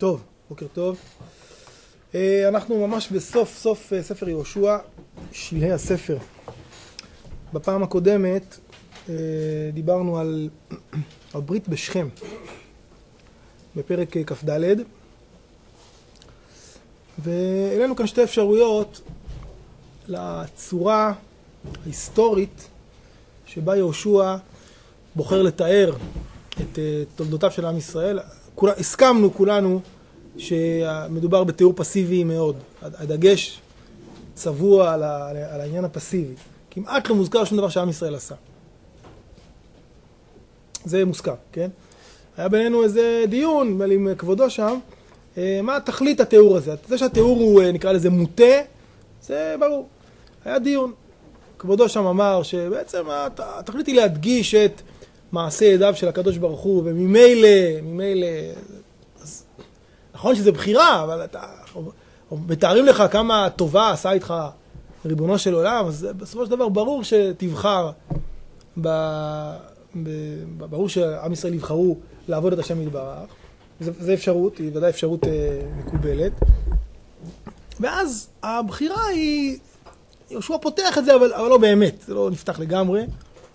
טוב, בוקר טוב. אנחנו ממש בסוף ספר יהושע, שלהי הספר. בפעם הקודמת דיברנו על ברית בשכם, בפרק כ"ד, והעלינו כאן שתי אפשרויות לצורה ההיסטורית שבה יהושע בוחר לתאר את תולדותיו של עם ישראל. הסכמנו כולנו שמדובר בתיאור פסיבי מאוד. הדגש צבוע על העניין הפסיבי. כמעט לא מוזכר שום דבר שעם ישראל עשה. זה מוסכם, כן? היה בינינו איזה דיון עם כבודו שם, מה תכלית התיאור הזה? זה שהתיאור הוא נקרא לזה מוטה, זה ברור. היה דיון. כבודו שם אמר שבעצם התכלית היא להדגיש את מעשה ידיו של הקדוש ברוך הוא, וממילא, נכון שזה בחירה, אבל מתארים לך כמה טובה עשה איתך ריבונו של עולם, אז בסופו של דבר ברור שתבחר, ברור שעם ישראל יבחרו לעבוד את השם יתברך, זו אפשרות, היא ודאי אפשרות מקובלת, ואז הבחירה היא, יהושע פותח את זה, אבל לא באמת, זה לא נפתח לגמרי,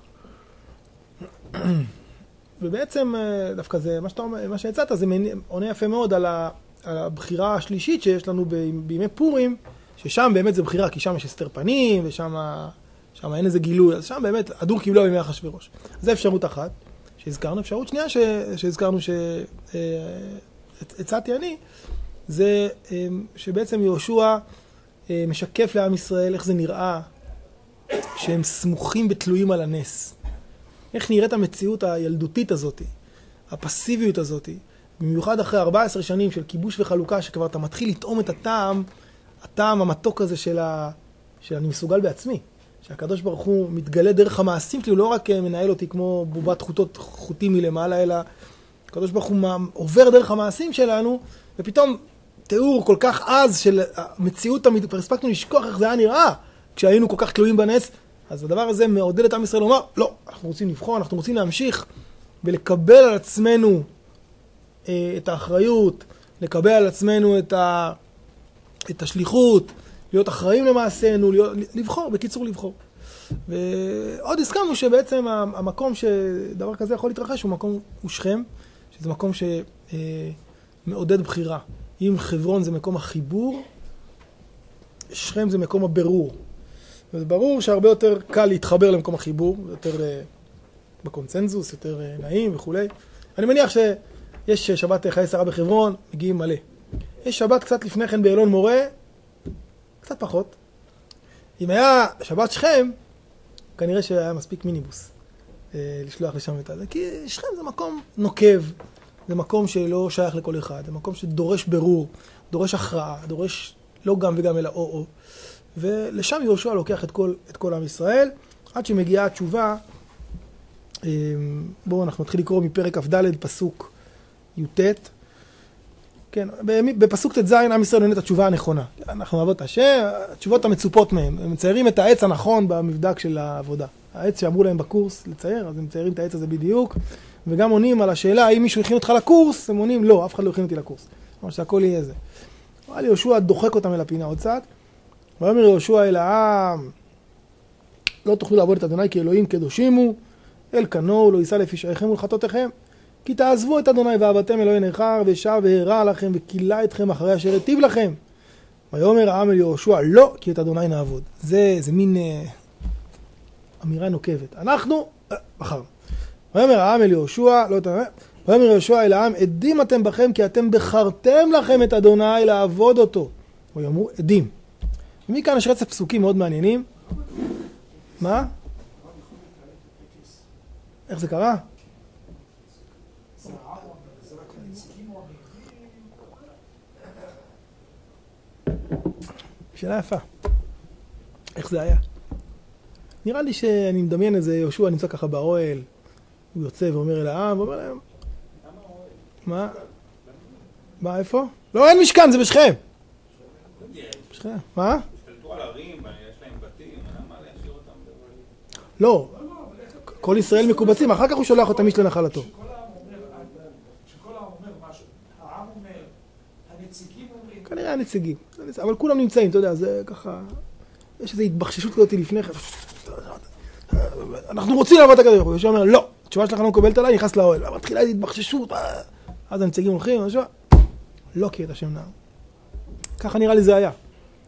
ובעצם דווקא זה, מה שהצעת, זה עונה יפה מאוד על הבחירה השלישית שיש לנו בימי פורים, ששם באמת זה בחירה, כי שם יש הסתר פנים, ושם אין איזה גילוי, אז שם באמת הדור קיבלה בימי אחשוורוש. זו אפשרות אחת שהזכרנו. אפשרות שנייה שהזכרנו שהצעתי אני, זה שבעצם יהושע משקף לעם ישראל איך זה נראה שהם סמוכים ותלויים על הנס. איך נראית המציאות הילדותית הזאת, הפסיביות הזאת, במיוחד אחרי 14 שנים של כיבוש וחלוקה, שכבר אתה מתחיל לטעום את הטעם המתוק הזה של אני מסוגל בעצמי, שהקדוש ברוך הוא מתגלה דרך המעשים שלי, הוא לא רק מנהל אותי כמו בובת חוטים מלמעלה, אלא הקדוש ברוך הוא עובר דרך המעשים שלנו, ופתאום תיאור כל כך עז של המציאות, הספקנו לשכוח איך זה היה נראה, כשהיינו כל כך תלויים בנס, אז הדבר הזה מעודד את עם ישראל לומר, לא, אנחנו רוצים לבחור, אנחנו רוצים להמשיך ולקבל על עצמנו את האחריות, לקבל על עצמנו את השליחות, להיות אחראים למעשינו, לבחור, בקיצור לבחור. ועוד הסכמנו שבעצם המקום שדבר כזה יכול להתרחש הוא שכם, שזה מקום שמעודד בחירה. אם חברון זה מקום החיבור, שכם זה מקום הבירור. וזה ברור שהרבה יותר קל להתחבר למקום החיבור, יותר בקונצנזוס, יותר נעים וכו'. אני מניח שיש שבת חיי שרה בחברון, מגיעים מלא. יש שבת קצת לפני כן באלון מורה, קצת פחות. אם היה שבת שכם, כנראה שהיה מספיק מיניבוס לשלוח לשם את זה. כי שכם זה מקום נוקב, זה מקום שלא שייך לכל אחד, זה מקום שדורש ברור, דורש הכרעה, דורש לא גם וגם אלא או. ולשם יהושע לוקח את כל עם ישראל, עד שמגיעה התשובה. בואו אנחנו נתחיל לקרוא מפרק כ"ד פסוק י"ט. כן, בפסוק ט"ז עם ישראל עונה את התשובה הנכונה. אנחנו נעבוד את השם, התשובות המצופות מהם. הם מציירים את העץ הנכון במבדק של העבודה. העץ שאמרו להם בקורס לצייר, אז הם מציירים את העץ הזה בדיוק, וגם עונים על השאלה, האם מישהו הכין אותך לקורס? הם עונים, לא, אף אחד לא הכין אותי לקורס. כלומר שהכל יהיה זה. אבל יהושע דוחק אותם אל הפינה עוד קצת. ואומר יהושע אל העם, לא תוכלו לעבוד את אדוני כי אלוהים קדושים הוא, אל קנו לא יישא לפשעיכם ולחטאותיכם, כי תעזבו את אדוני ועבדתם אלוהי נכר ושב והרע לכם וכילה אתכם אחרי אשר היטיב לכם. ויאמר העם אל יהושע, לא, כי את אדוני נעבוד. זה מין אמירה נוקבת. אנחנו בחרנו. ויאמר העם אל יהושע, ויאמר יהושע אל העם, עדים אתם בכם כי אתם בחרתם לכם את אדוני לעבוד אותו. ויאמרו עדים. ומכאן יש רצף פסוקים מאוד מעניינים. מה? איך זה קרה? שאלה יפה. איך זה היה? נראה לי שאני מדמיין איזה יהושע נמצא ככה באוהל, הוא יוצא ואומר אל העם, ואומר להם, מה? מה, איפה? לא, אין משכן, זה בשכם. בשכם, מה? השתלטו על ערים, יש להם בתים, מה להשאיר אותם באוהלים? לא, כל ישראל מקובצים, אחר כך הוא שולח אותם איש לנחלתו. שכל העם אומר משהו, העם אומר הנציגים אומרים. כנראה הנציגים. אבל כולם נמצאים, אתה יודע, זה ככה... יש איזו התבחששות כזאת לפני כן. אנחנו רוצים לעבוד את הקדוש ברוך הוא. יהושע אומר, לא, התשובה שלך לא מקובלת עליי, נכנס לאוהל. מתחילה איזו התבחששות. אז הנציגים הולכים, לא כי את השם נער. ככה נראה לי זה היה.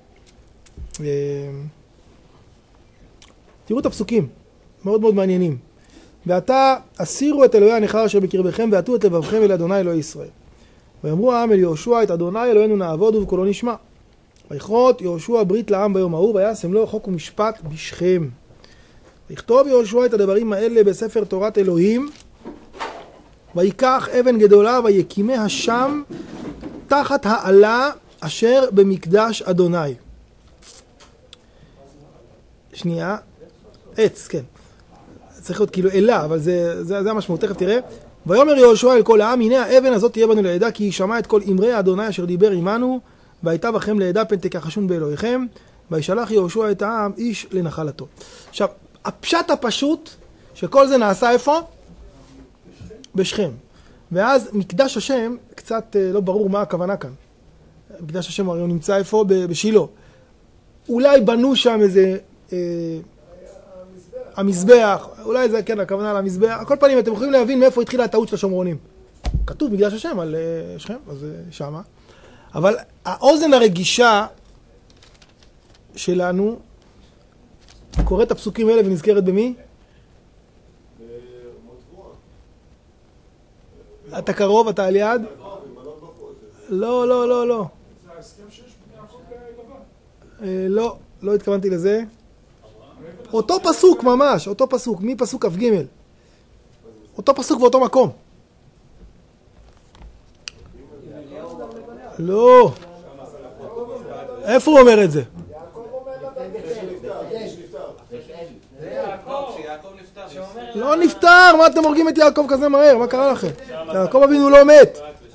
תראו את הפסוקים, מאוד מאוד מעניינים. ועתה הסירו את אלוהי הנכר אשר בקרבכם ועטו את לבבכם אל אדוני אלוהי ישראל. ויאמרו העם אל יהושע את אדוני אלוהינו נעבוד ובקולו נשמע. ויכרות יהושע ברית לעם ביום ההוא וישם לו חוק ומשפט בשכם. ויכתוב יהושע את הדברים האלה בספר תורת אלוהים. ויקח אבן גדולה ויקימיה שם תחת העלה אשר במקדש אדוני. שנייה. עץ, כן. צריך להיות כאילו אלה, אבל זה המשמעות, תכף תראה. ויאמר יהושע אל כל העם, הנה האבן הזאת תהיה בנו לעדה, כי היא שמעה את כל אמרי אדוני אשר דיבר עמנו, והייתה בכם לעדה פן תכחשון באלוהיכם, וישלח יהושע את העם איש לנחלתו. עכשיו, הפשט הפשוט, שכל זה נעשה איפה? בשכם. ואז מקדש השם, קצת לא ברור מה הכוונה כאן. מקדש השם הרי הוא נמצא איפה? בשילה. אולי בנו שם איזה... המזבח, אולי זה כן הכוונה למזבח, על כל פנים אתם יכולים להבין מאיפה התחילה הטעות של השומרונים. כתוב מקדש השם על שכם, אז שמה. אבל האוזן הרגישה שלנו קוראת את הפסוקים האלה ונזכרת במי? אתה קרוב, אתה על יד? לא, לא, לא, לא. זה ההסכם שיש בין יעקב ללבן. לא, לא התכוונתי לזה. אותו פסוק ממש, אותו פסוק, מפסוק כ"ג. אותו פסוק ואותו מקום. לא. איפה הוא אומר את זה? לא נפטר, מה אתם הורגים את יעקב כזה מהר? מה קרה לכם? יעקב אבינו לא מת.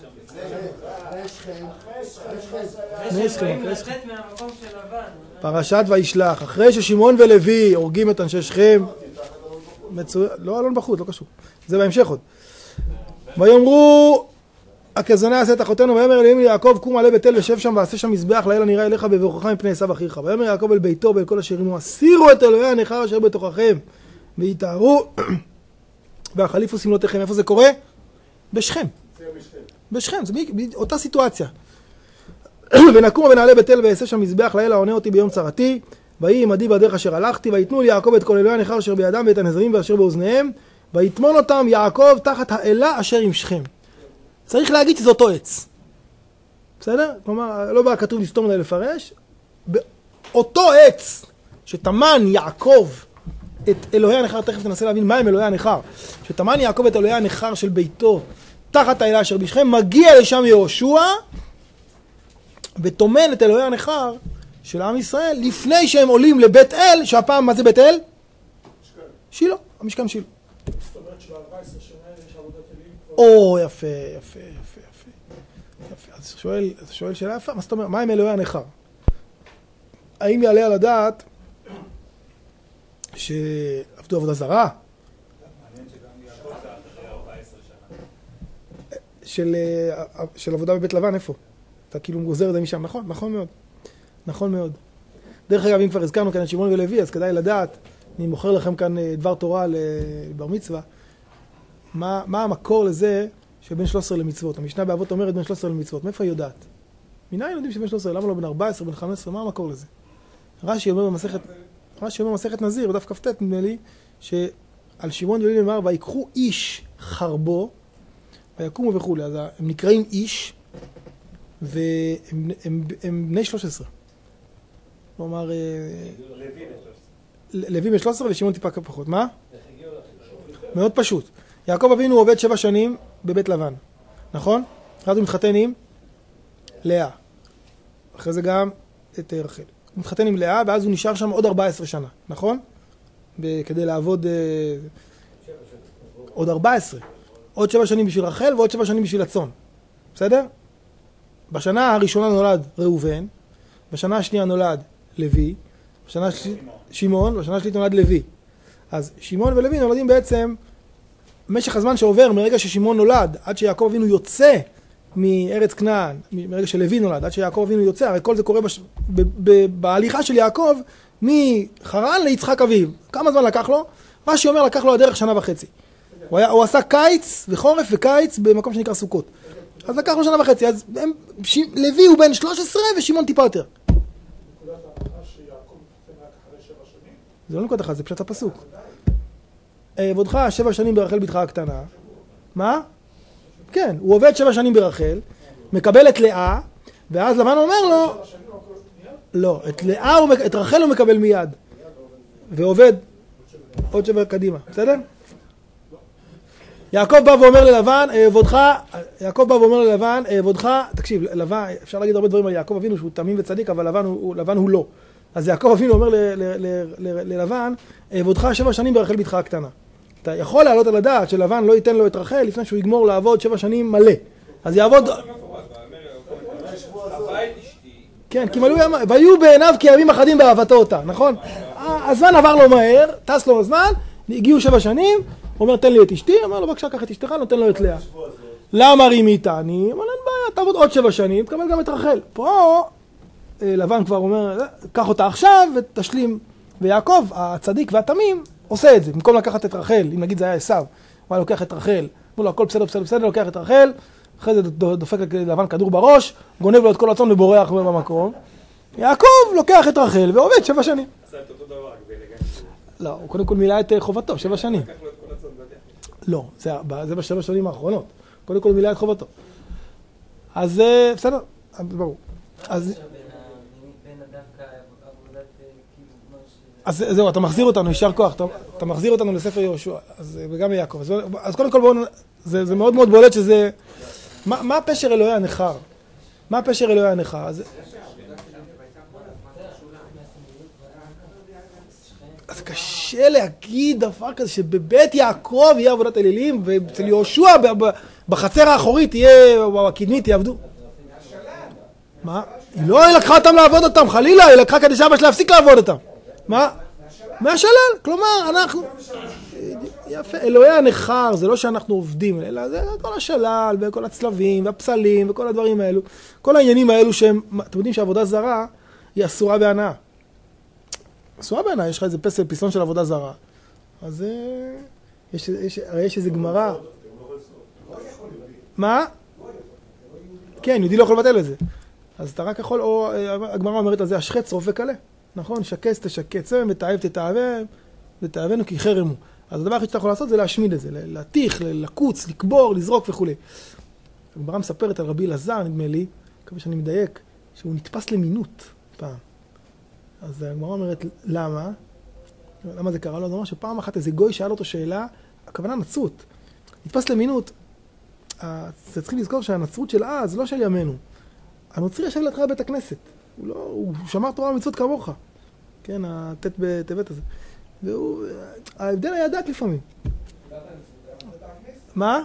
פרשת וישלח, אחרי ששמעון ולוי הורגים את אנשי שכם, לא אלון בחוץ, לא קשור, זה בהמשך עוד. ויאמרו הכזונה יעשה את אחותינו, ויאמר אלוהים ליעקב קום עלה בתל ושב שם ועשה שם מזבח לאל הנראה אליך בברכך מפני עשיו אחיך. ויאמר יעקב אל ביתו ואל כל אשר עמו הסירו את אלוהי הנכר אשר בתוככם ויטהרו והחליפו סמלותיכם. איפה זה קורה? בשכם. בשכם, זה אותה סיטואציה. ונקום ונעלה בתל ועשה שם מזבח לאל העונה אותי ביום צרתי, ויהי עמדי בדרך אשר הלכתי, ויתנו לי יעקב את כל אלוהי הנכר אשר בידם ואת הנזרים ואשר באוזניהם, ויטמון אותם יעקב תחת האלה אשר עם שכם. צריך להגיד שזה אותו עץ. בסדר? כלומר, לא בא כתוב לסתום לה לפרש. באותו עץ שתמן יעקב את אלוהי הנכר, תכף ננסה להבין מה הם אלוהי הנכר, שתמן יעקב את אלוהי הנכר של ביתו תחת האלה אשר בשכם, מגיע לשם יהושע ותומן את אלוהי הנכר של עם ישראל לפני שהם עולים לבית אל, שהפעם מה זה בית אל? שילה, המשכן שילה. זאת אומרת שב-14 שנה יש עבודת אלים. או, יפה, יפה, יפה, יפה. אז שואל שאלה יפה, מה זאת אומרת? מה עם אלוהי הנכר? האם יעלה על הדעת שעבדו עבודה זרה? מעניין שגם יעקב זה אחרי 14 שנה. של עבודה בבית לבן, איפה? אתה כאילו גוזר את זה משם, נכון? נכון מאוד. נכון מאוד. דרך אגב, אם כבר הזכרנו כאן את שמעון ולוי, אז כדאי לדעת, אני מוכר לכם כאן דבר תורה לבר מצווה, מה המקור לזה שבין 13 למצוות? המשנה באבות אומרת בין 13 למצוות. מאיפה היא יודעת? מנין יודעים שבין 13? למה לא בין 14, בין 15? מה המקור לזה? רש"י אומר במסכת נזיר, בדף כ"ט נדמה לי, שעל שמעון ולוי נאמר, ויקחו איש חרבו, ויקומו וכו'. אז הם נקראים איש, והם בני 13. כלומר, לוי בן 13 ושמעון טיפה פחות. מה? מאוד פשוט. יעקב אבינו עובד 7 שנים בבית לבן, נכון? אז הוא מתחתן עם לאה. אחרי זה גם את רחל. הוא מתחתן עם לאה, ואז הוא נשאר שם עוד 14 שנה, נכון? כדי לעבוד עוד 14. עוד 7 שנים בשביל רחל ועוד 7 שנים בשביל הצאן. בסדר? בשנה הראשונה נולד ראובן, בשנה השנייה נולד לוי, בשנה שמעון, בשנה השלישית נולד לוי. אז שמעון ולוי נולדים בעצם, משך הזמן שעובר מרגע ששמעון נולד, עד שיעקב אבינו יוצא מארץ כנען, מרגע שלוי נולד, עד שיעקב אבינו יוצא, הרי כל זה קורה בהליכה של יעקב, מחרן ליצחק אביו. כמה זמן לקח לו? רש"י אומר, לקח לו הדרך 1.5 שנה. הוא עשה קיץ וחורף וקיץ במקום שנקרא סוכות. אז לקח לו 1.5 שנה. אז לוי הוא בן 13 ושמעון טיפה יותר. נקודת ההנחה שיעקב מתחתן רק אחרי 7 שנים? זה לא נקודת אחת, זה פשט הפסוק. עבודך 7 שנים ברחל בתך הקטנה. מה? כן, הוא עובד 7 שנים ברחל, מקבל את לאה, ואז לבן אומר לו, 7 שנים הוא הכל מיד? לא, את רחל הוא מקבל מיד, ועובד עוד 7 קדימה, בסדר? יעקב בא ואומר ללבן, עבודך, תקשיב, לבן, אפשר להגיד הרבה דברים על יעקב אבינו שהוא תמים וצדיק, אבל לבן הוא לא. אז יעקב אבינו אומר ללבן, עבודך 7 שנים ברחל בתך הקטנה. אתה יכול לעלות על הדעת שלבן לא ייתן לו את רחל לפני שהוא יגמור לעבוד 7 שנים מלא. אז יעבוד... כן, כי והיו בעיניו כימים אחדים באהבתו אותה, נכון? הזמן עבר לו מהר, טס לו הזמן, הגיעו 7 שנים, הוא אומר תן לי את אשתי, אומר לו בבקשה קח את אשתך, נותן לו את לאה. למה רימיתני? אומר אין בעיה, תעבוד עוד 7 שנים, תקבל גם את רחל. פה לבן כבר אומר, קח אותה עכשיו ותשלים. ויעקב, הצדיק והתמים, עושה את זה. במקום לקחת את רחל, אם נגיד זה היה עשיו, הוא היה לוקח את רחל, אומר לו הכל בסדר, לוקח את רחל, אחרי זה דופק לבן כדור בראש, גונב לו את כל הצאן ובורח במקום. יעקב לוקח את רחל ועובד 7 שנים. עשה את אותו דבר, לא, הוא קודם כל מילא את חובתו, 7 שנים. לקח לו את כל הצאן בדרך. לא, זה ב7 שנים האחרונות. קודם כל מילא את חובתו. אז בסדר, ברור. אז זהו, אתה מחזיר אותנו, יישר כוח, אתה מחזיר אותנו לספר יהושע, וגם ליעקב. אז קודם כל בואו, זה מאוד מאוד בולט שזה... מה פשר אלוהי הנכר? מה פשר אלוהי הנכר? אז קשה להגיד דבר כזה שבבית יעקב יהיה עבודת אלילים, ואצל יהושע בחצר האחורית תהיה, או הקדמית יעבדו. מה? היא לא לקחה אותם לעבוד אותם, חלילה, היא לקחה כדי שאבא שלה להפסיק לעבוד אותם. מה? מהשלל. כלומר, אנחנו... יפה, אלוהי הנכר, זה לא שאנחנו עובדים, אלא זה כל השלל, וכל הצלבים, והפסלים, וכל הדברים האלו. כל העניינים האלו שהם... אתם יודעים שעבודה זרה היא אסורה בהנאה. אסורה בהנאה, יש לך איזה פסלון של עבודה זרה. אז הרי יש איזה גמרא. מה? כן, יהודי לא יכול לבטל את זה. אז אתה רק יכול, או הגמרא אומרת על זה, השחץ רופא קלה. נכון? שקץ תשקצם, ותאהב תתאהבם, ותאהבנו כי חרם הוא. אז הדבר הכי שאתה יכול לעשות זה להשמיד את זה, להתיך, לקוץ, לקבור, לזרוק וכו'. הגמרא מספרת על רבי אלעזר, נדמה לי, מקווה שאני מדייק, שהוא נתפס למינות פעם. אז הגמרא אומרת, למה? למה זה קרה לו? זה אומר שפעם אחת איזה גוי שאל אותו שאלה, הכוונה נצרות. נתפס למינות, צריכים לזכור שהנצרות של אז לא של ימינו. הנוצרי ישב לידך בבית הכנסת. הוא שמר תורה ומצוות כמוך. כן, הטט בטבת הזה. ההבדל היה דק לפעמים. מה?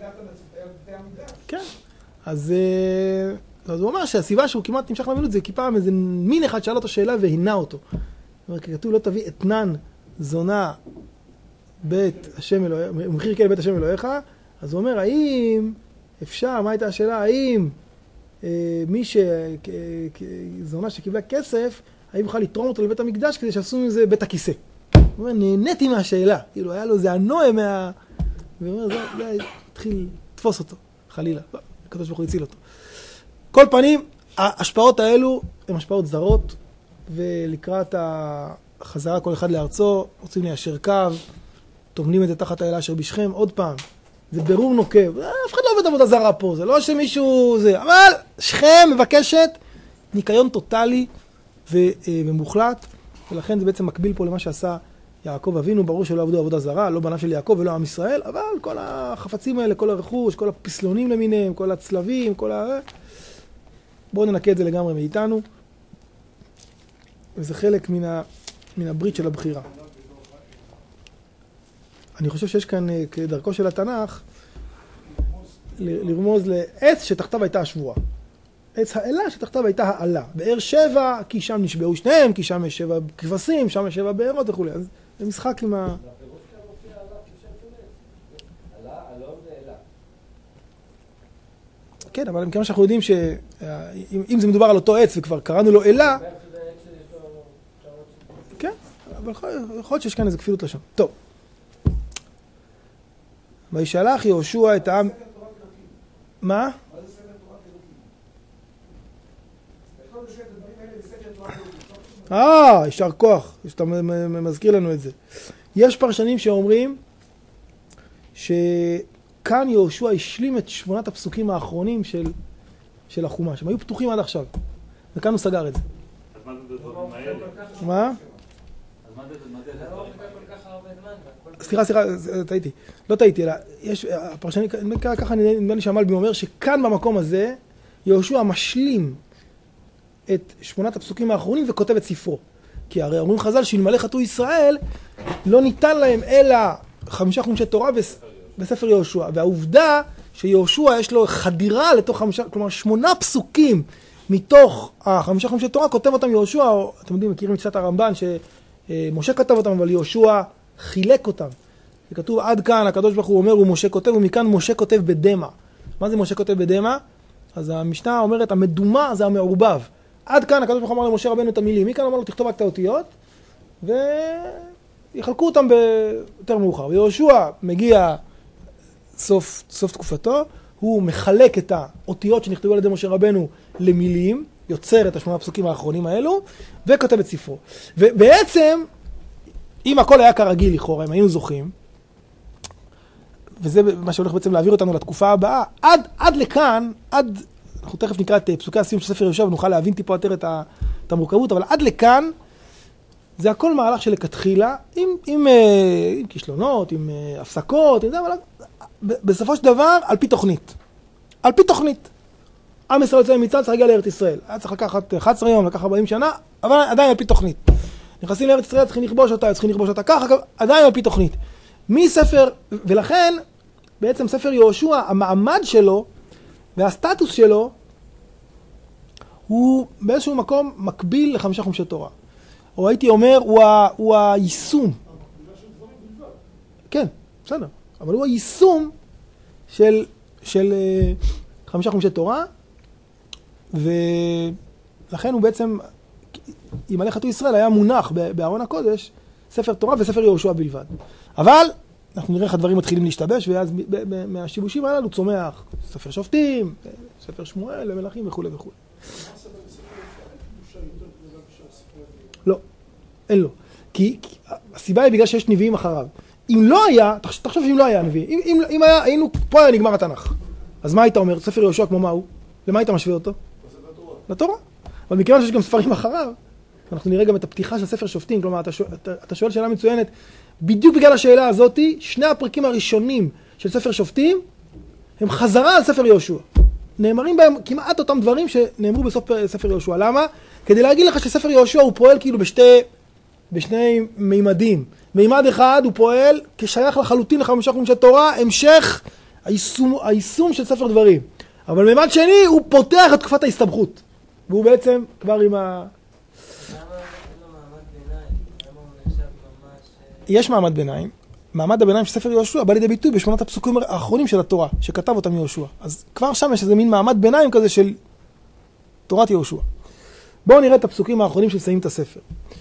כן. אז הוא אומר שהסיבה שהוא כמעט נמשך למינות זה כי פעם איזה מין אחד שאל אותו שאלה והינה אותו. זאת אומרת, כתוב לא תביא אתנן זונה בית השם אלוהיך, מחיר כאל בית השם אלוהיך, אז הוא אומר, האם אפשר, מה הייתה השאלה, האם מי שזונה שקיבלה כסף, האם יוכל לתרום אותו לבית המקדש כדי שעשו מזה בית הכיסא. הוא אומר, נהניתי מהשאלה, כאילו היה לו זה הנועה מה... והוא אומר, זה התחיל לתפוס אותו, חלילה, הקדוש ברוך הוא הציל אותו. כל פנים, ההשפעות האלו הן השפעות זרות, ולקראת החזרה כל אחד לארצו, רוצים ליישר קו, טומנים את זה תחת האלה אשר בשכם, עוד פעם, זה ברור נוקב, אף אחד לא עובד עבודה זרה פה, זה לא שמישהו זה, אבל שכם מבקשת ניקיון טוטלי ומוחלט, ולכן זה בעצם מקביל פה למה שעשה יעקב אבינו, ברור שלא עבדו עבודה זרה, לא בניו של יעקב ולא עם ישראל, אבל כל החפצים האלה, כל הרכוש, כל הפסלונים למיניהם, כל הצלבים, כל ה... בואו ננקה את זה לגמרי מאיתנו, וזה חלק מן הברית של הבחירה. אני חושב שיש כאן, כדרכו של התנ"ך, לרמוז לעץ שתחתיו הייתה השבועה. עץ האלה שתחתיו הייתה העלה. באר 7, כי שם נשבעו שניהם, כי שם יש 7 כבשים, שם יש 7 בארות וכו'. אז זה משחק עם ה... בפירוש כאן מופיע עלה כשם של עץ. עלה, אלון ואלה. כן, אבל מכיוון שאנחנו יודעים שאם זה מדובר על אותו עץ וכבר קראנו לו אלה, כן, אבל יכול להיות שיש כאן איזה כפילות לשם. טוב. וישלח יהושע את העם... מה? יישר כוח, שאתה מזכיר לנו את זה. יש פרשנים שאומרים שכאן יהושע השלים את 8 הפסוקים האחרונים של החומש. הם היו פתוחים עד עכשיו, וכאן הוא סגר את זה. אז מה זה בדברים האלה? מה? אז מה זה בדברים האלה? סליחה, טעיתי. לא טעיתי, אלא יש הפרשנים, ככה נדמה לי שהמלבי אומר שכאן במקום הזה יהושע משלים את 8 הפסוקים האחרונים וכותב את ספרו. כי הרי אומרים חז"ל שאלמלא חטאו ישראל לא ניתן להם אלא 5 חומשי תורה בספר יהושע. והעובדה שיהושע יש לו חדירה לתוך 5, כלומר 8 פסוקים מתוך 5 חומשי תורה כותב אותם יהושע, או אתם יודעים, מכירים את שיטת הרמב"ן שמשה כתב אותם אבל יהושע חילק אותם. וכתוב עד כאן הקדוש ברוך הוא אומר ומשה כותב, ומכאן משה כותב בדמה. מה זה משה כותב בדמה? אז המשנה אומרת המדומה זה המעורבב. עד כאן הקדוש ברוך הוא אמר למשה רבנו את המילים, מכאן אמר לו תכתוב רק את האותיות ויחלקו אותם ביותר מאוחר. ויהושע מגיע סוף תקופתו, הוא מחלק את האותיות שנכתבו על ידי משה רבנו למילים, יוצר את 8 הפסוקים האחרונים האלו וכותב את ספרו. ובעצם אם הכל היה כרגיל לכאורה, אם היינו זוכים, וזה מה שהולך בעצם להעביר אותנו לתקופה הבאה, עד לכאן, אנחנו תכף נקרא את פסוקי הסיום של ספר יהושע ונוכל להבין טיפה יותר את המורכבות, אבל עד לכאן זה הכל מהלך שלכתחילה, עם כישלונות, עם הפסקות, אבל בסופו של דבר על פי תוכנית. על פי תוכנית. עם ישראל יוצא ממצרים, צריך להגיע לארץ ישראל. היה צריך לקחת 11 יום, לקח 40 שנה, אבל עדיין על פי תוכנית. נכנסים לארץ ישראל, צריכים לכבוש אותה ככה, עדיין על פי תוכנית. מספר, ולכן בעצם ספר יהושע, המעמד שלו והסטטוס שלו הוא באיזשהו מקום מקביל ל5 חומשי תורה. או הייתי אומר, הוא היישום. כן, בסדר. אבל הוא היישום של 5 חומשי תורה, ולכן הוא בעצם, אלמלא חטאו ישראל היה מונח בארון הקודש, ספר תורה וספר יהושע בלבד. אבל אנחנו נראה איך הדברים מתחילים להשתבש, ואז מהשיבושים הללו צומח ספר שופטים, ספר שמואל, ומלכים וכו' וכו'. לא, אין לו. כי הסיבה היא בגלל שיש נביאים אחריו. אם לא היה, תחשוב שאם לא היה נביא, אם היינו, פה היה נגמר התנ"ך. אז מה היית אומר? ספר יהושע כמו מה הוא? למה היית משווה אותו? לתורה. אבל מכיוון שיש גם ספרים אחריו, אנחנו נראה גם את הפתיחה של ספר שופטים, כלומר, אתה שואל שאלה מצוינת, בדיוק בגלל השאלה הזאת, 2 הפרקים הראשונים של ספר שופטים, הם חזרה על ספר יהושע. נאמרים בהם כמעט אותם דברים שנאמרו בסוף ספר יהושע. למה? כדי להגיד לך שספר יהושע הוא פועל כאילו בשני מימדים. מימד אחד הוא פועל כשייך לחלוטין ל5 חומשי תורה, המשך היישום של ספר דברים. אבל מימד שני הוא פותח את תקופת ההסתבכות. והוא בעצם כבר עם יש מעמד ביניים. מעמד הביניים של ספר יהושע בא לידי ביטוי ב8 הפסוקים האחרונים של התורה, שכתב אותם יהושע. אז כבר שם יש איזה מין מעמד ביניים כזה של תורת יהושע. בואו נראה את הפסוקים האחרונים שסיים את הספר.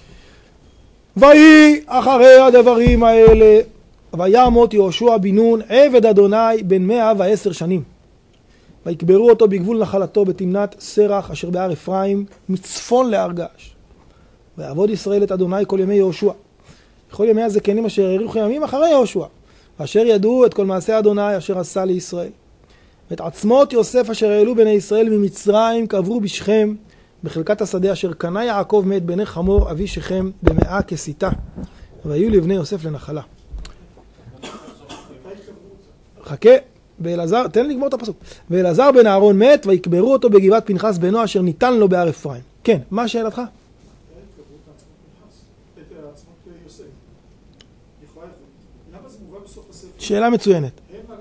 ויהי אחרי הדברים האלה, וימות יהושע בן נון עבד אדוני בן 110 שנים. ויקברו אותו בגבול נחלתו בתמנת סרח אשר בהר אפרים מצפון להר געש. ויעבוד ישראל את אדוני כל ימי יהושע. כל ימי הזקנים אשר האריכו ימים אחרי יהושע. ואשר ידעו את כל מעשה אדוני אשר עשה לישראל. ואת עצמות יוסף אשר העלו בני ישראל ממצרים קברו בשכם בחלקת השדה אשר קנה יעקב מאת בני חמור אבי שכם במאה כסיתה. והיו לבני יוסף לנחלה. חכה. ואלעזר, תן לי לגמור את הפסוק. ואלעזר בן אהרון מת, ויקברו אותו בגבעת פנחס בנו, אשר ניתן לו בהר אפרים. כן, מה שאלתך? שאלה מצוינת.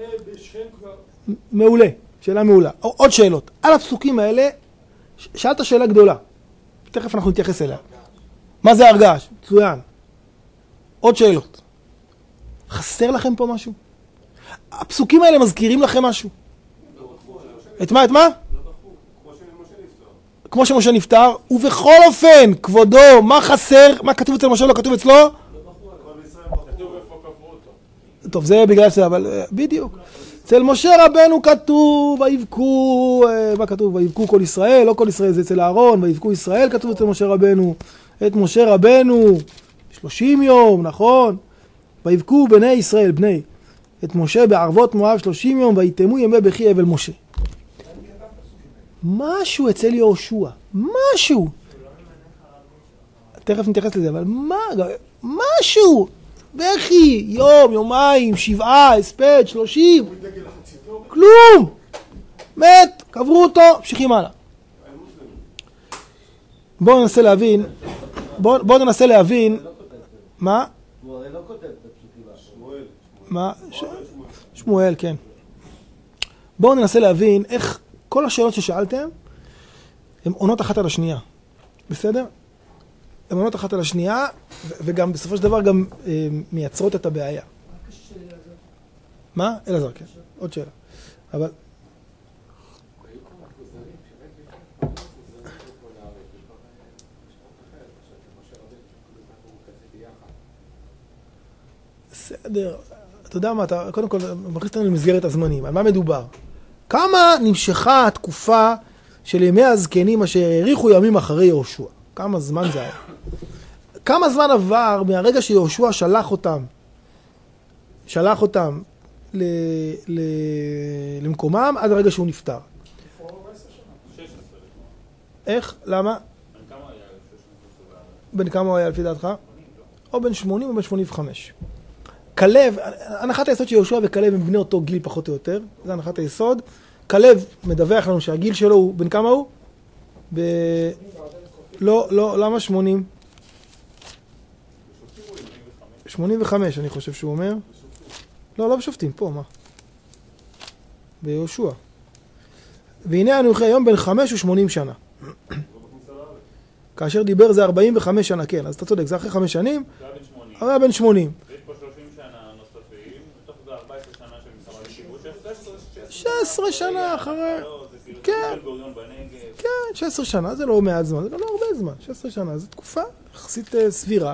מעולה, שאלה מעולה. עוד שאלות. על הפסוקים האלה, שאלת שאלה גדולה. תכף אנחנו נתייחס אליה. מה זה הר געש? מצוין. עוד שאלות. חסר לכם פה משהו? הפסוקים האלה מזכירים לכם משהו? את מה? כמו שמשה נפטר. כמו שמשה נפטר, ובכל אופן, כבודו, מה חסר? מה כתוב אצל משה לא כתוב אצלו? כתוב איפה קברו אותו. טוב, זה בגלל שזה, אבל בדיוק. אצל משה רבנו כתוב, ויבכו, מה כתוב? ויבכו כל ישראל, לא כל ישראל, זה אצל אהרון, ויבכו ישראל כתוב אצל משה רבנו. את משה רבנו, 30 יום, נכון? ויבכו בני ישראל, בני. את משה בערבות מואב 30 יום, ויתמו ימי בכי אבל משה. משהו אצל יהושע, משהו. תכף נתייחס לזה, אבל משהו. בכי, יום, יומיים, 7, הספד, 30. כלום. מת, קברו אותו, ממשיכים הלאה. בואו ננסה להבין. בואו ננסה להבין. מה? הוא הרי לא כותב את הפסוקים. מה? שמואל, כן. בואו ננסה להבין איך כל השאלות ששאלתם הן עונות אחת על השנייה. בסדר? הן עונות אחת על השנייה, וגם בסופו של דבר גם מייצרות את הבעיה. מה? אלעזר, כן. עוד שאלה. אבל... בסדר. אתה יודע מה, אתה קודם כל מכניס אותנו למסגרת הזמנים. על מה מדובר? כמה נמשכה התקופה של ימי הזקנים אשר האריכו ימים אחרי יהושע? כמה זמן זה היה? כמה זמן עבר מהרגע שיהושע שלח אותם למקומם עד הרגע שהוא נפטר? 16. איך? למה? בן כמה הוא היה לפי דעתך? או בן 80 או בן 85. כלב, הנחת היסוד שיהושע וכלב הם בני אותו גיל פחות או יותר, זה הנחת היסוד. כלב מדווח לנו שהגיל שלו הוא, בן כמה הוא? לא, למה 80? 85 אני חושב שהוא אומר. לא בשופטים, פה, מה? ביהושע. והנה אנוכי היום בן 5 ו80 שנה. כאשר דיבר זה 45 שנה, כן, אז אתה צודק, זה אחרי 5 שנים. זה היה בן בן 80. 80. ויש פה 30 שנה נוספים, בתוך זה 14 שנה של מלחמה בכיבוש, 16 שנה אחרי... כן. גוריון בנגב. כן, 16 שנה, זה לא מעט זמן, זה גם לא הרבה זמן. 16 שנה, זו תקופה יחסית סבירה.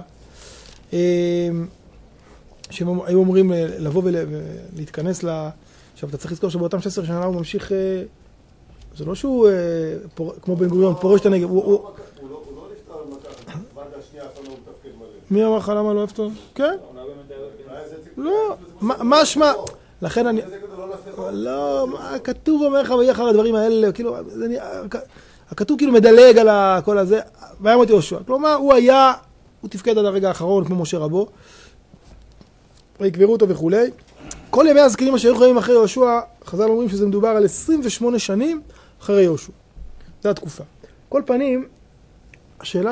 שהם היו אומרים לבוא ולהתכנס עכשיו, אתה צריך לזכור שבאותם 16 שנה הוא ממשיך... זה לא שהוא, כמו בן גוריון, פורש את הנגב. הוא לא נפטר במכה, ועד השנייה אתה לא מתפקד מלא. מי אמר לך למה לא אוהב אותו? כן? לא, מה שמה? לכן אני... לא, כתוב אומר לך ויהיה אחר הדברים האלה, כאילו, הכתוב כאילו מדלג על כל הזה, והיה מותי יהושע. כלומר, הוא תפקד עד הרגע האחרון, כמו משה רבו, ויקברו אותו וכולי. כל ימי הזקנים אשר חיים אחרי יהושע, חז"ל אומרים שזה מדובר על 28 שנים אחרי יהושע. זו התקופה. כל פנים, השאלה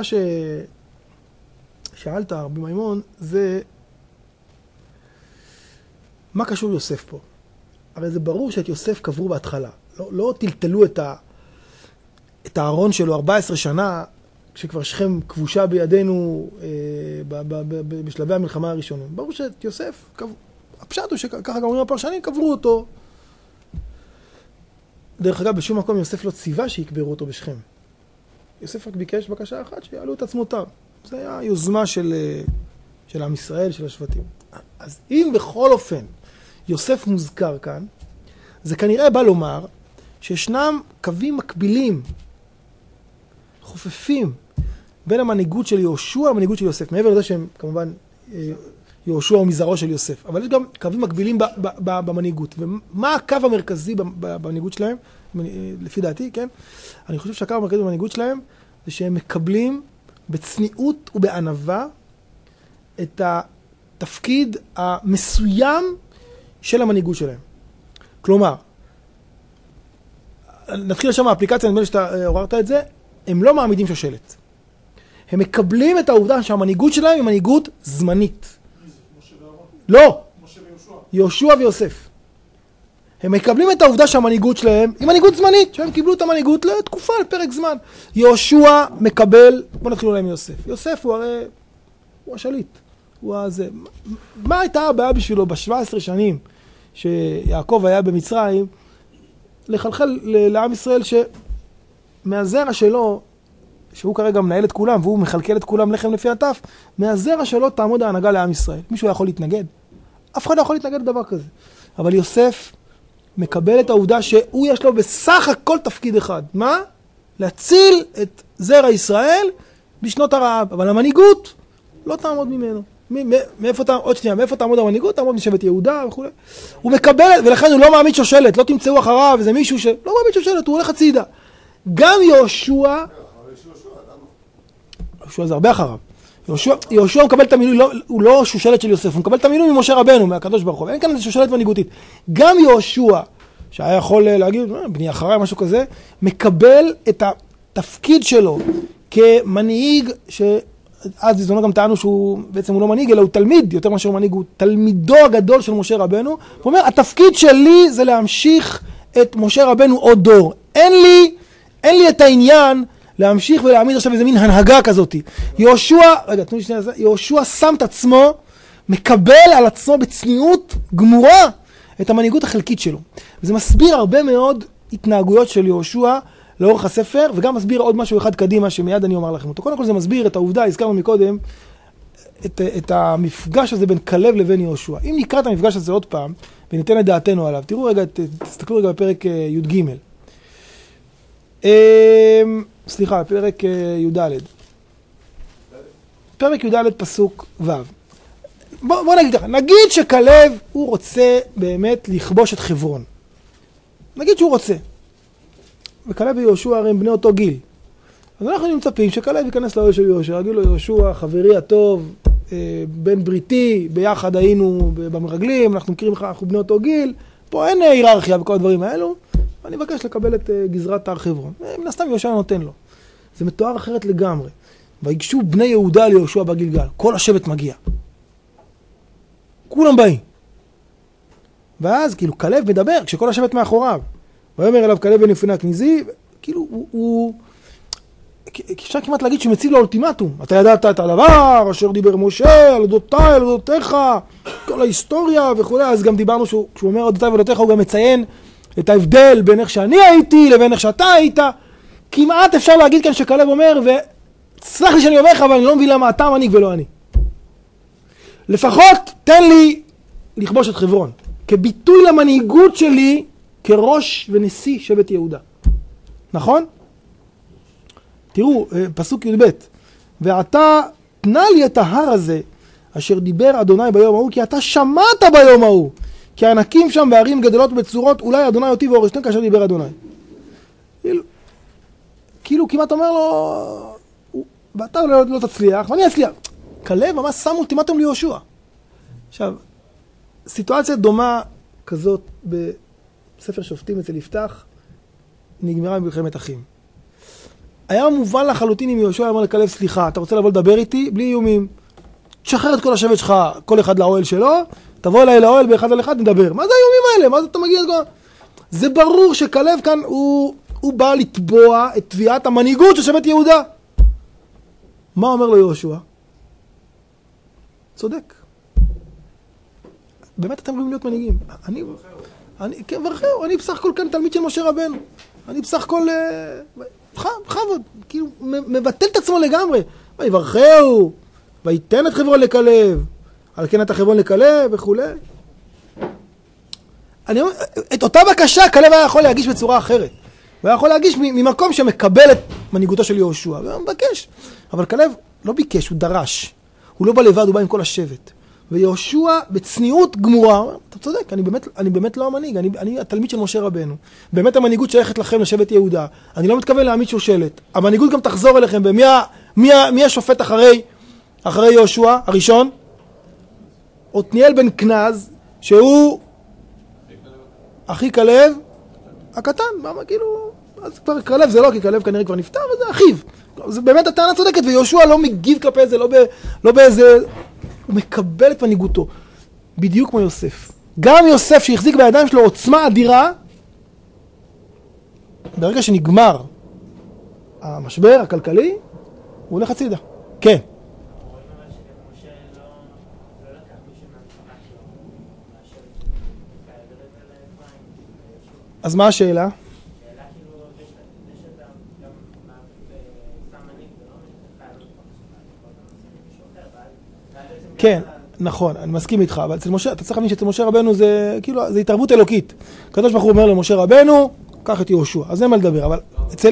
ששאלת רבי מימון זה מה קשור יוסף פה? הרי זה ברור שאת יוסף קברו בהתחלה. לא טלטלו את הארון שלו 14 שנה, כשכבר שכם כבושה בידינו בשלבי המלחמה הראשונים. ברור שאת יוסף, הפשט הוא שככה גם אומרים הפרשנים, קברו אותו. דרך אגב, בשום מקום יוסף לא ציווה שיקברו אותו בשכם. יוסף רק ביקש בקשה אחת, שיעלו את עצמותיו. זה היה יוזמה של עם ישראל, של השבטים. אז אם בכל אופן יוסף מוזכר כאן, זה כנראה בא לומר שישנם קווים מקבילים, חופפים, בין המנהיגות של יהושע למנהיגות של יוסף. מעבר לזה שהם כמובן יהושע הוא מזרעו של יוסף. אבל יש גם קווים מקבילים במנהיגות. ומה הקו המרכזי במנהיגות שלהם? לפי דעתי, כן? אני חושב שהקו המרכזי במנהיגות שלהם זה שהם מקבלים בצניעות ובענווה את התפקיד המסוים של המנהיגות שלהם. כלומר, נתחיל לשם האפליקציה, נדמה לי שאתה עוררת את זה, הם לא מעמידים שושלת. הם מקבלים את העובדה שהמנהיגות שלהם היא מנהיגות זמנית. משה ואהרון. לא! משה ויהושע. יהושע ויוסף. הם מקבלים את העובדה שהמנהיגות שלהם היא מנהיגות זמנית, שהם קיבלו את המנהיגות לתקופה, לפרק זמן. יהושע מקבל, בוא נתחיל אולי מיוסף. יוסף הוא הרי, הוא השליט. הוא הזה. מה הייתה הבעיה בשבילו ב-17 שנים שיעקב היה במצרים? לחלחל לעם ישראל שמהזרע שלו, שהוא כרגע מנהל את כולם, והוא מחלקל את כולם לחם לפי הטף, מהזרע שלו תעמוד ההנהגה לעם ישראל. מישהו יכול להתנגד? אף אחד לא יכול להתנגד לדבר כזה. אבל יוסף מקבל את העובדה שהוא יש לו בסך הכל תפקיד אחד. מה? להציל את זרע ישראל בשנות הרעב. אבל המנהיגות לא תעמוד ממנו. עוד שנייה, מאיפה תעמוד המנהיגות? תעמוד משבט יהודה וכו'. הוא מקבל, ולכן הוא לא מעמיד שושלת, לא תמצאו אחריו, זה מישהו שלא מעמיד שושלת, הוא הולך הצידה. גם יהושע, יהושע זה הרבה אחריו. יהושע מקבל את המינוי, הוא לא שושלת של יוסף, הוא מקבל את המינוי ממשה רבנו, מהקדוש ברוך הוא. אין כאן איזה שושלת מנהיגותית. גם יהושע, שהיה יכול להגיד, בני אחריי, משהו כזה, מקבל את התפקיד שלו כמנהיג, אז בזמנו גם טענו שהוא בעצם הוא לא מנהיג, אלא הוא תלמיד, יותר מאשר הוא מנהיג, הוא תלמידו הגדול של משה רבנו. הוא אומר, התפקיד שלי זה להמשיך את משה רבנו עוד דור. אין לי את העניין להמשיך ולהעמיד עכשיו איזה מין הנהגה כזאת. יהושע שם את עצמו, מקבל על עצמו בצניעות גמורה את המנהיגות החלקית שלו. וזה מסביר הרבה מאוד התנהגויות של יהושע לאורך הספר, וגם מסביר עוד משהו אחד קדימה שמיד אני אומר לכם אותו. קודם כל זה מסביר את העובדה, הזכרנו מקודם, את המפגש הזה בין כלב לבין יהושע. אם נקרא את המפגש הזה עוד פעם, וניתן את דעתנו עליו, תראו רגע, תסתכלו רגע בפרק י"ג. סליחה, פרק י"ד. פרק י"ד פסוק ו'. בוא נגיד ככה, נגיד שכלב הוא רוצה באמת לכבוש את חברון. נגיד שהוא רוצה. וכלב ויהושע הרי הם בני אותו גיל. אז אנחנו מצפים שכלב ייכנס לאוהל של יהושע, יגיד לו יהושע, חברי הטוב, בן בריתי, ביחד היינו במרגלים, אנחנו מכירים לך, אנחנו בני אותו גיל, פה אין היררכיה וכל הדברים האלו, ואני מבקש לקבל את גזרת הר חברון. מן הסתם יהושע נותן לו. זה מתואר אחרת לגמרי. ויגשו בני יהודה ליהושע בגלגל, כל השבט מגיע. כולם באים. ואז כאילו כלב מדבר, כשכל השבט מאחוריו. ויאמר אליו כלב בן יפונה הכניזי, כאילו הוא אפשר כמעט להגיד שהוא מציב לו אולטימטום. אתה ידעת את הדבר, אשר דיבר משה, על אודותיי, על אודותיך, כל ההיסטוריה וכו'. אז גם דיברנו כשהוא אומר אודותיי ואודותיך, הוא גם מציין את ההבדל בין איך שאני הייתי לבין איך שאתה היית. כמעט אפשר להגיד כאן שכלב אומר, וסלח לי שאני אומר לך, אבל אני לא מבין למה אתה מנהיג ולא אני. לפחות תן לי לכבוש את חברון. כביטוי למנהיגות שלי, כראש ונשיא שבט יהודה. נכון? תראו, פסוק י"ב. ועתה תנה לי את ההר הזה, אשר דיבר אדוני ביום ההוא, כי אתה שמעת ביום ההוא, כי הענקים שם בערים גדולות בצורות, אולי אדוני אותי ואורשתיהם כאשר דיבר אדוני. כאילו כמעט אומר לו, ואתה לא תצליח, ואני אצליח. כלב ממש שם אולטימטום ליהושע. עכשיו, סיטואציה דומה כזאת בספר שופטים אצל יפתח, נגמרה במלחמת אחים. היה מובן לחלוטין אם יהושע אמר לכלב, סליחה, אתה רוצה לבוא לדבר איתי? בלי איומים. תשחרר את כל השבט שלך, כל אחד לאוהל שלו, תבוא אליי לאוהל באחד על אחד, נדבר. מה זה האיומים האלה? מה זה אתה מגיע? זה ברור שכלב כאן הוא בא לתבוע את תביעת המנהיגות של שבט יהודה. מה אומר לו יהושע? צודק. באמת אתם יכולים להיות מנהיגים. אני בסך הכל כאן תלמיד של משה רבנו. אני בסך הכל בכבוד, כאילו מבטל את עצמו לגמרי. ויברכהו, ויתן את חברון לכלב, על כן את החברון לכלב וכו'. את אותה בקשה כלב היה יכול להגיש בצורה אחרת. הוא היה יכול להגיש ממקום שמקבל את מנהיגותו של יהושע. הוא מבקש. אבל כלב לא ביקש, הוא דרש. הוא לא בא לבד, הוא בא עם כל השבט. ויהושע בצניעות גמורה, אתה צודק, אני באמת לא המנהיג, אני התלמיד של משה רבנו. באמת המנהיגות שייכת לכם לשבט יהודה. אני לא מתכוון להעמיד שושלת. המנהיגות גם תחזור אליכם. מי השופט אחרי יהושע הראשון? עתניאל בן כנז, שהוא אחי כלב הקטן. מה כאילו, אז כבר כלב זה לא, כי כלב כנראה כבר נפטר, וזה אחיו. זה באמת הטענה צודקת, ויהושע לא מגיב כלפי זה, לא באיזה... הוא מקבל את מנהיגותו, בדיוק כמו יוסף. גם יוסף שהחזיק בידיים שלו עוצמה אדירה, ברגע שנגמר המשבר הכלכלי, הוא הולך הצידה. כן. אז מה השאלה? שאלה כאילו, זה שאתה גם שם מנהיג ולא חייב להיות כן, נכון, אני מסכים איתך, אבל אצל משה, אתה צריך להבין שאצל משה רבנו זה כאילו, זה התערבות אלוקית. הקדוש ברוך הוא אומר למשה רבנו, קח את יהושע, אז אין מה לדבר, אבל אצל...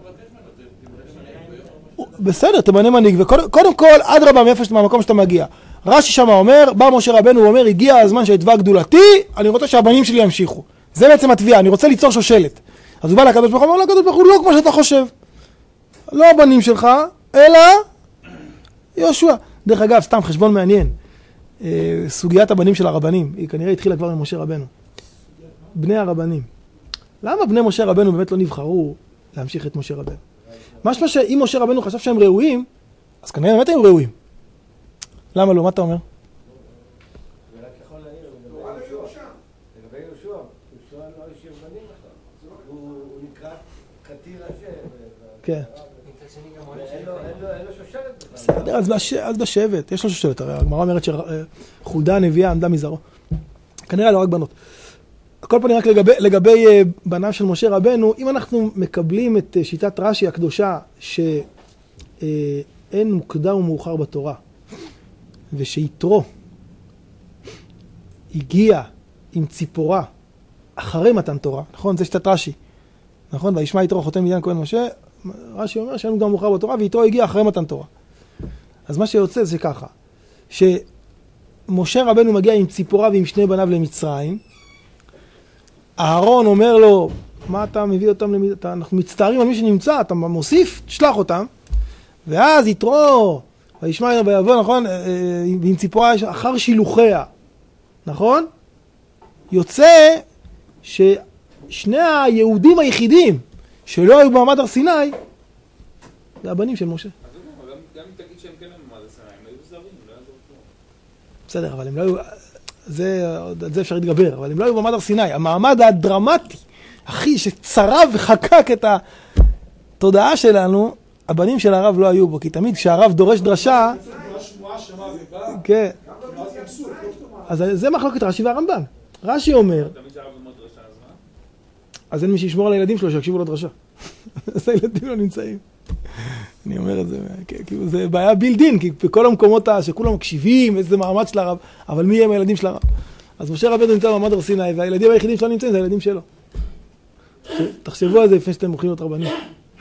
בסדר, תמנה מנהיג, וקודם כל, אדרבה מהמקום שאתה מגיע. רש"י שם אומר, בא משה רבנו ואומר, הגיע הזמן שהתבע גדולתי, אני רוצה שהבנים שלי ימשיכו. זה בעצם התביעה, אני רוצה ליצור שושלת. אז הוא בא לקדוש ברוך הוא, אומר לקדוש ברוך הוא, לא כמו שאתה חושב. לא הבנים שלך, אלא יהושע. דרך אגב, סתם חשבון מעניין. סוגיית הבנים של הרבנים, היא כנראה התחילה כבר עם משה רבנו. בני הרבנים. למה בני משה רבנו באמת לא נבחרו להמשיך את משה רבנו? משמע שאם משה רבנו חשב שהם ראויים, אז כנראה באמת היו ראויים. למה לא? מה אתה אומר? ורק יכול להעיר, לגבי יהושע לא השאיר בנים בכלל. הוא נקרא קטיר השם. כן. אין לו שושלת בסדר, בכלל. אז בשבט, יש לו שושלת, הרי הגמרא אומרת שחולדה הנביאה עמדה מזרעו. כנראה לא רק בנות. הכל פעמים רק לגבי בניו של משה רבנו, אם אנחנו מקבלים את שיטת רש"י הקדושה, שאין מוקדם ומאוחר בתורה, ושיתרו הגיע עם ציפורה אחרי מתן תורה, נכון? זה שיטת רש"י, נכון? וישמע יתרו חותם מדיין כהן משה, רש"י אומר שאין מוקדם ומאוחר בתורה, ויתרו הגיע אחרי מתן תורה. אז מה שיוצא זה ככה, שמשה רבנו מגיע עם ציפורה ועם שני בניו למצרים, אהרון אומר לו, מה אתה מביא אותם למידה? אנחנו מצטערים על מי שנמצא, אתה מוסיף, תשלח אותם. ואז יתרו, וישמע ויבוא, נכון? ועם ציפורה אחר שילוחיה, נכון? יוצא ששני היהודים היחידים שלא היו במעמד הר סיני, זה הבנים של משה. גם אם תגיד שהם כן במעמד הר סיני, הם היו זרים, לא יעזור כלום. בסדר, אבל הם לא היו... זה אפשר להתגבר, אבל הם לא היו במעמד הר סיני. המעמד הדרמטי, הכי שצרב וחקק את התודעה שלנו, הבנים של הרב לא היו בו, כי תמיד כשהרב דורש דרשה... כן. אז זה מחלוקת רש"י והרמב"ן. רש"י אומר... תמיד שהרב ללמוד דרשה, אז מה? אז אין מי שישמור על הילדים שלו שיקשיבו לו דרשה. אז הילדים לא נמצאים. אני אומר את זה, כאילו זה בעיה בילדין, כי בכל המקומות שכולם מקשיבים, איזה מעמד של הרב, אבל מי הם הילדים של הרב? אז משה רבנו נמצא במעמד הר סיני, והילדים היחידים שלא נמצאים זה הילדים שלו. תחשבו על זה לפני שאתם הולכים להיות רבנים.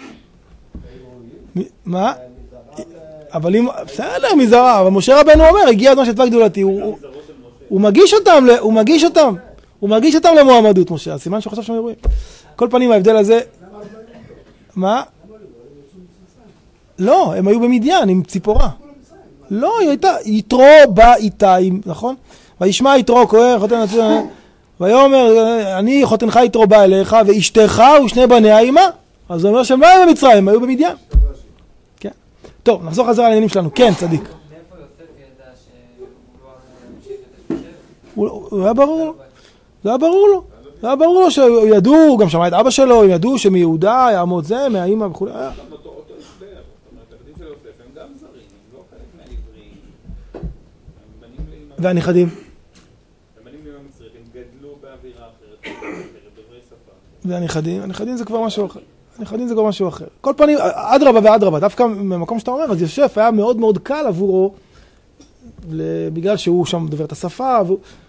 מה? אבל אם... בסדר, מזרע, אבל משה רבנו אומר, הגיע הזמן שתבע גדולתי, הוא מגיש אותם למועמדות, משה, אז סימן שהוא חשב שהם אירועים. כל פנים ההבדל הזה... מה? לא, הם היו במדיין עם ציפורה. לא, היא הייתה, יתרו בא איתה, נכון? וישמע יתרו כהן, חותן עצמם, ויאמר, אני חותנך יתרו בא אליך, ואשתך ושני בניה עימה. אז זה אומר שהם לא היו במצרים, הם היו במדיין. כן. טוב, נחזור חזרה לעניינים שלנו. כן, צדיק. מאיפה יוסף ידע שהוא לא המשיך את השושלת? הוא היה ברור לו. זה היה ברור לו. זה היה ברור לו שידעו, גם שמע את אבא שלו, הם ידעו שמיהודה יעמוד זה, מהאימא וכו'. והנכדים. הבנים למצרים, הם גדלו באווירה אחרת, דוברי שפה. והנכדים זה כבר משהו אחר. הנכדים זה כבר משהו אחר. כל פנים, אדרבה ואדרבה, דווקא במקום שאתה אומר, אז יוסף היה מאוד מאוד קל עבורו, בגלל שהוא שם דובר את השפה,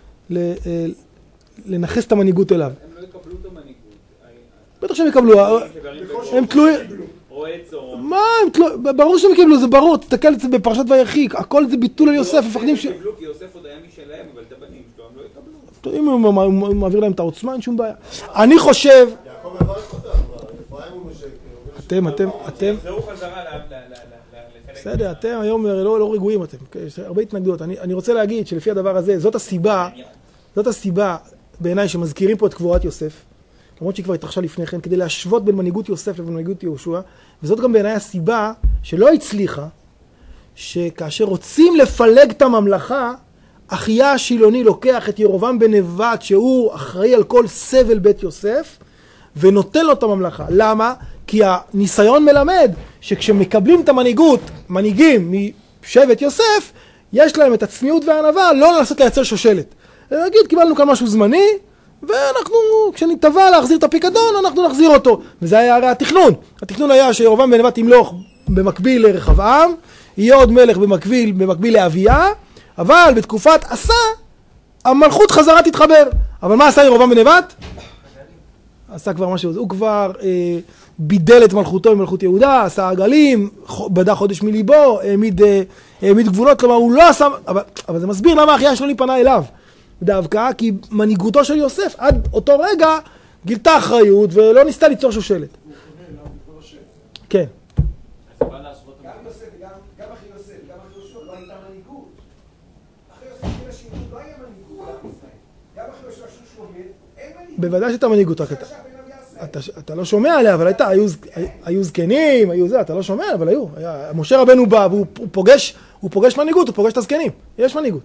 לנחס את המנהיגות אליו. הם לא יקבלו את המנהיגות. בטח שהם יקבלו, הם תלויים... מה הם תלויים? ברור שהם יקבלו, זה ברור, תתקל את זה בפרשת ויחי, הכל זה ביטול על יוסף, מפחדים ש... הם יקבלו כי יוסף עוד היה משלהם, אבל את הבנים שלו הם לא יקבלו. אם הוא מעביר להם את העוצמה, אין שום בעיה. אני חושב... יעקב מברך אותם, אפרים ומשה. אתם... זהו חזרה בסדר, אתם היום לא רגועים אתם, יש הרבה התנגדות. אני רוצה להגיד שלפי הדבר הזה, זאת הסיבה בעיניי שמזכירים פה את קבורת יוסף, למרות שהיא כבר התרחשה לפני כן, כדי להשוות בין מנהיגות יוסף לבין מנהיגות יהושע, וזאת גם בעיניי הסיבה שלא הצליחה, שכאשר רוצים לפלג את הממלכה, אחיה השילוני לוקח את ירובעם בן נבט, שהוא אחראי על כל סבל בית יוסף, ונותן לו את הממלכה. למה? כי הניסיון מלמד שכשמקבלים את המנהיגות, מנהיגים משבט יוסף, יש להם את הצניעות והענווה לא לנסות לייצר שושלת. להגיד, קיבלנו כאן משהו זמני, ואנחנו, כשנתבע להחזיר את הפיקדון, אנחנו נחזיר אותו. וזה היה הרי התכנון. התכנון היה שירובעם בן נבט ימלוך במקביל לרחבעם, יהיה עוד מלך במקביל לאביה, אבל בתקופת עשה, המלכות חזרה תתחבר. אבל מה עשה ירובעם בן נבט? עשה כבר משהו, הוא כבר בידל את מלכותו ממלכות יהודה, עשה עגלים, בדה חודש מליבו, העמיד גבולות, כלומר הוא לא עשה, אבל זה מסביר למה אחיה שלוני פנה אליו. דווקא כי מנהיגותו של יוסף עד אותו רגע גילתה אחריות ולא ניסתה ליצור שושלת. כן. גם יוסף, גם אחי יוסף, גם אחי יהושע לא הייתה מנהיגות. אחי יוסף גיל השינוי לא היה מנהיגות לעם ישראל. גם אחי יהושע שהוא שומד, אין מנהיגות. בוודאי שאתה מנהיגות, אתה לא שומע עליה, אבל היו זקנים, אתה לא שומע, אבל היו. משה רבנו בא והוא פוגש מנהיגות, הוא פוגש את הזקנים. יש מנהיגות.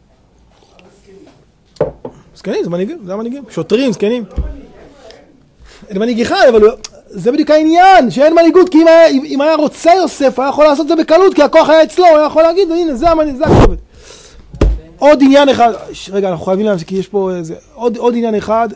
זקנים, זה המנהיגים. שוטרים, זקנים. אין מנהיג אחד, אבל זה בדיוק העניין, שאין מנהיגות, כי אם היה רוצה יוסף, הוא היה יכול לעשות את זה בקלות, כי הכוח היה אצלו, הוא היה יכול להגיד, הנה, זה הכתובת. עוד עניין אחד, רגע, אנחנו חייבים להמשיך, כי יש פה איזה, עוד עניין אחד,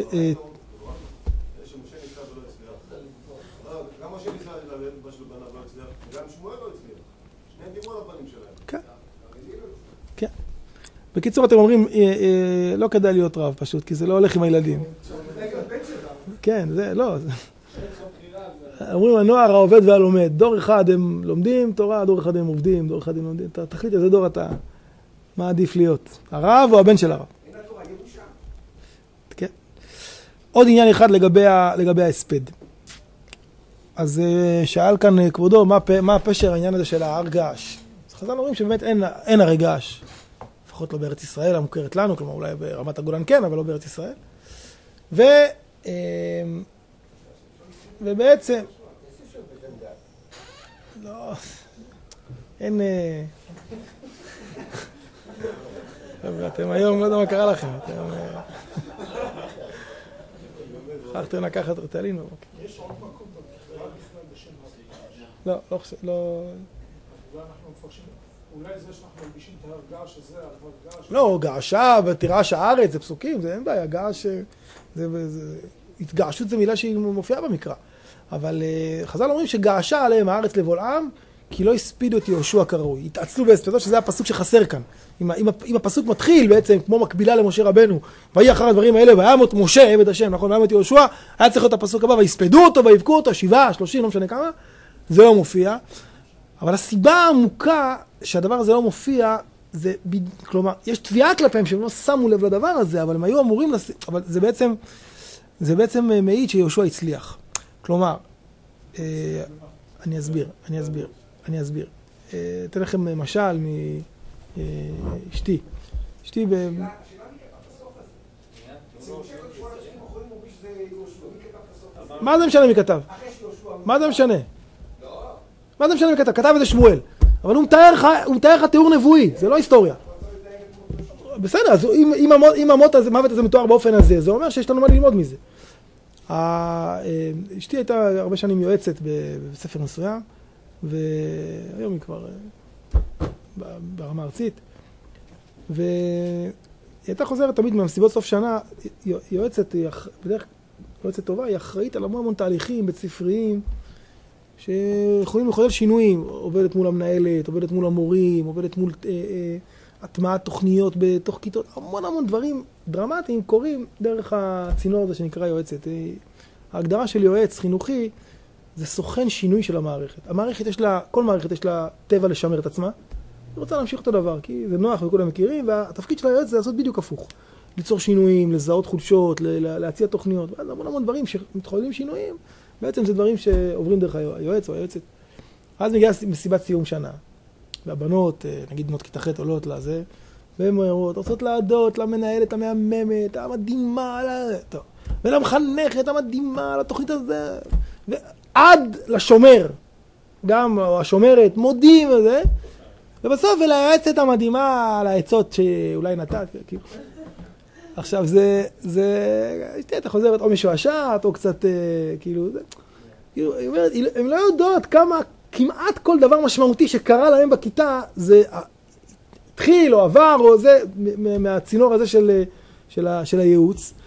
בקיצור אתם אומרים, לא כדאי להיות רב פשוט, כי זה לא הולך עם הילדים. כן, זה לא. אומרים, הנוער העובד והלומד. דור אחד הם לומדים תורה, דור אחד הם עובדים, דור אחד הם לומדים. תחליט איזה דור אתה, מה עדיף להיות? הרב או הבן של הרב? כן. עוד עניין אחד לגבי ההספד. אז שאל כאן כבודו, מה הפשר העניין הזה של ההר געש? אז חז"ל אומרים שבאמת אין הרי געש. לפחות לא בארץ ישראל, המוכרת לנו, כלומר אולי ברמת הגולן כן, אבל לא בארץ ישראל. ובעצם... לא... אין... אתם היום, לא יודע מה קרה לכם, אתם... הלכתם לקחת רטלין בבוקר. יש עוד מקום בכלל בשם הזה? לא... אולי אנחנו מפרשים... אולי זה שאנחנו מרגישים את ההרגש הזה, ההרגש... לא, געשה, תירש הארץ, זה פסוקים, זה אין בעיה, געש... התגעשות זה מילה שהיא מופיעה במקרא. אבל חז"ל אומרים שגעשה עליהם הארץ לבולעם, כי לא הספידו את יהושע כראוי. התעצלו בהספדו, שזה הפסוק שחסר כאן. אם הפסוק מתחיל בעצם, כמו מקבילה למשה רבנו, ויהי אחר הדברים האלה, וימות משה עבד השם, נכון? וימות יהושע, היה צריך להיות הפסוק הבא, ויספדו אותו, ויבכו אותו, 7, 30, לא משנה כמה, זה לא מופיע. אבל הסיבה העמוקה שהדבר הזה לא מופיע, זה, כלומר, יש תביעה כלפיהם שהם לא שמו לב לדבר הזה, אבל הם היו אמורים, אבל זה בעצם מעיד שיהושע הצליח. כלומר, אני אסביר. אתן לכם משל מאשתי. אשתי מה זה משנה מי כתב? מה זה משנה? מה זה משנה מי כתב? כתב את זה שמואל. אבל הוא מתאר לך תיאור נבואי, זה לא היסטוריה. בסדר, אז אם המוות הזה מתואר באופן הזה, זה אומר שיש לנו מה ללמוד מזה. אשתי הייתה הרבה שנים יועצת בספר מסוים, והיום היא כבר ברמה ארצית, והיא הייתה חוזרת תמיד מהמסיבות סוף שנה, יועצת, בדרך יועצת טובה, היא אחראית על המון תהליכים בית ספריים, שיכולים לחולל שינויים, עובדת מול המנהלת, עובדת מול המורים, עובדת מול הטמעת תוכניות בתוך כיתות, המון דברים דרמטיים קורים דרך הצינור הזה שנקרא יועצת. ההגדרה של יועץ חינוכי זה סוכן שינוי של המערכת. כל מערכת יש לה טבע לשמר את עצמה, היא רוצה להמשיך אותו דבר, כי זה נוח וכולם מכירים, והתפקיד של היועץ זה לעשות בדיוק הפוך. ליצור שינויים, לזהות חולשות, להציע תוכניות, ואז המון דברים שמתחוללים שינויים, בעצם זה דברים שעוברים דרך היועץ או היועצת. אז מגיעה מסיבת סיום שנה, והבנות, נגיד בנות כיתה ח' עולות לזה, והן רוצות להדות למנהלת המהממת, המדהימה, ולמחנכת המדהימה, לתוכנית הזה, ועד לשומר, גם השומרת, מודים וזה, ובסוף וליועצת המדהימה על העצות שאולי נתת, כאילו. עכשיו אתה חוזרת או משועשעת או קצת, כאילו, היא אומרת, הן לא יודעות כמה, כמעט כל דבר משמעותי שקרה להם בכיתה, זה התחיל או עבר או זה, מהצינור הזה של הייעוץ,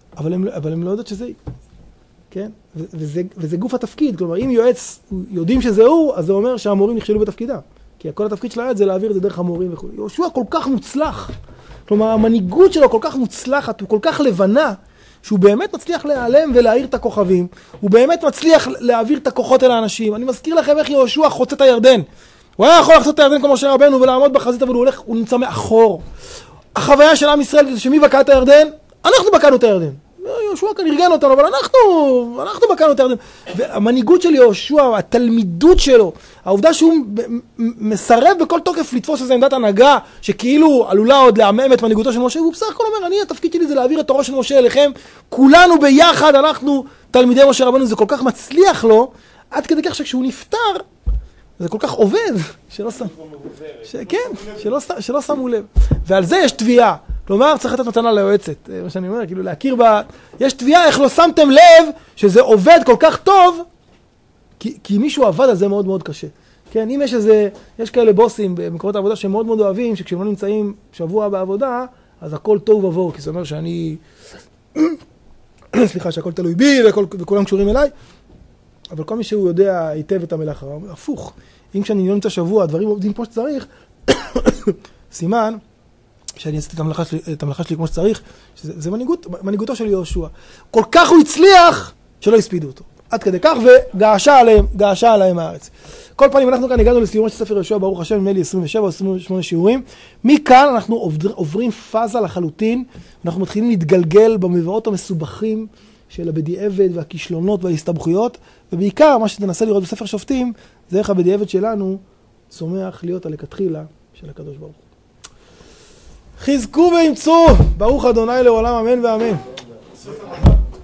אבל הם לא יודעות שזה, כן? וזה גוף התפקיד, כלומר, אם יועץ יודעים שזה הוא, אז זה אומר שהמורים נכשלו בתפקידם. כי כל התפקיד של היועץ זה להעביר את זה דרך המורים וכו'. יהושע כל כך מוצלח, כלומר, המנהיגות שלו כל כך מוצלחת, הוא כל כך לבנה, שהוא באמת מצליח להיעלם ולהאיר את הכוכבים, הוא באמת מצליח להעביר את הכוחות אל האנשים. אני מזכיר לכם איך יהושע חוצה את הירדן. הוא היה יכול לחצות את הירדן כמו משה רבנו ולעמוד בחזית, אבל הוא נמצא מאחור. החוויה של עם ישראל זה שמי בקע את הירדן? אנחנו בקענו את הירדן. יהושע כאן ארגן אותנו, אבל אנחנו בקענו את הירדן. והמנהיגות של יהושע, התלמידות שלו, העובדה שהוא מסרב בכל תוקף לתפוס איזו עמדת הנהגה, שכאילו עלולה עוד לעמם את מנהיגותו של משה, הוא בסך הכל אומר, התפקיד שלי זה להעביר את תורו של משה אליכם, כולנו ביחד, אנחנו תלמידי משה רבנו, זה כל כך מצליח לו, עד כדי כך שכשהוא נפטר, זה כל כך עובד, שלא שמו לב. ועל זה יש תביעה. כלומר, צריך לתת מתנה ליועצת. מה שאני אומר, כאילו להכיר בה, יש תביעה איך לא שמתם לב שזה עובד כל כך טוב, כי מישהו עבד על זה מאוד מאוד קשה. כן, אם יש כאלה בוסים במקומות העבודה שהם מאוד מאוד אוהבים, שכשהם לא נמצאים שבוע בעבודה, אז הכל טוב ובוא, כי זה אומר שאני, סליחה, שהכל תלוי בי וכולם קשורים אליי, אבל כל מי שהוא יודע היטב את המלאכה, הפוך. אם כשאני לא נמצא שבוע, הדברים עובדים כמו שצריך, סימן שאני עשיתי את המלאכה שלי כמו שצריך, זה מנהיגותו של יהושע. כל כך הוא הצליח שלא הספידו אותו. עד כדי כך, וגעשה עליהם הארץ. כל פעמים אנחנו כאן הגענו לסיומו של ספר יהושע, ברוך השם, נדמה לי 27 או 28 שיעורים. מכאן אנחנו עוברים פאזה לחלוטין, אנחנו מתחילים להתגלגל במבואות המסובכים של הבדיעבד והכישלונות וההסתבכויות, ובעיקר מה שתנסה לראות בספר שופטים, זה איך הבדיעבד שלנו צומח להיות הלכתחילה של הקדוש ברוך הוא. חזקו ואמצו, ברוך אדוני לעולם, אמן ואמן.